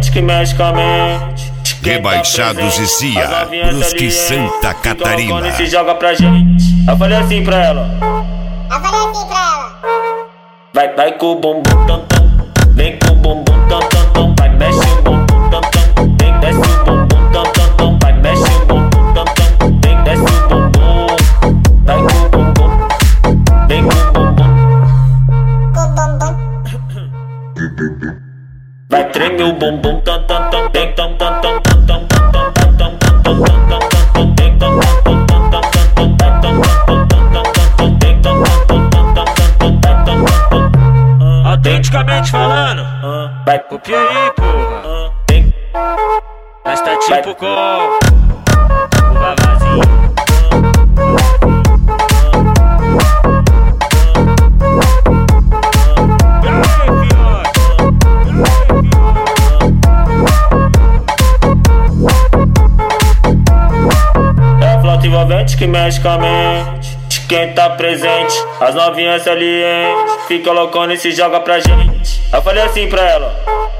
envolvente que mexe com a mente. Rebaixados e Cia, Brusque, Santa Catarina. Se joga pra gente. Eu falei assim pra ela. Vai com o bumbum tam tam. Vem com o bumbum tam tam tam. Vai mexe o bumbum tam tam. Vem desce o bumbum tam tam tam. Vai mexe o bumbum tam tam. Vem desce o bumbum. Vai com o bumbum. Vem com o bumbum. Vai tremer o bumbum tam tam tam. Vem tam tam tam tam tam tam tam tam tam tam tam. Vem tam tam tam tam tam tam tam tam tam. Vem tam tam tam tam tam tam tam. Autenticamente falando, Vai copia aí, porra. Mas tá tipo com o Vavazinho. É a flauta envolvente que mexe com a mente de quem tá presente. As novinhas salientes fica loucona e se joga pra gente. Eu falei assim pra ela.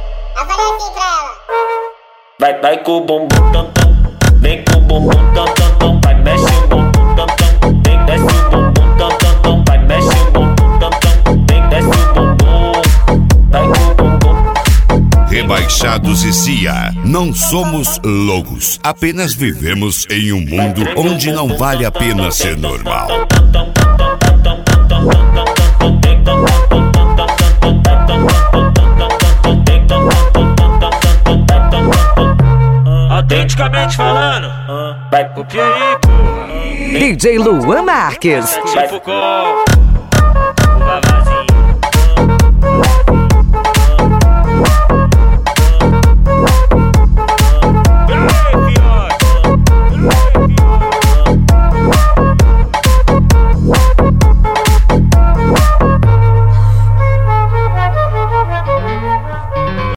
Vai com o bumbum tam tam. Vem com o bumbum tam tam tam. Vai mexe o bumbum tam tam. Vem desce o bumbum tam tam tam. Vai mexe o bumbum tam tam. Vem desce o bumbum. Vai com o bumbum. Rebaixados e Cia, não somos loucos, apenas vivemos em um mundo onde não vale a pena ser normal. Autenticamente falando, Vai copia aí, porra. DJ Luan Marques. Tipo com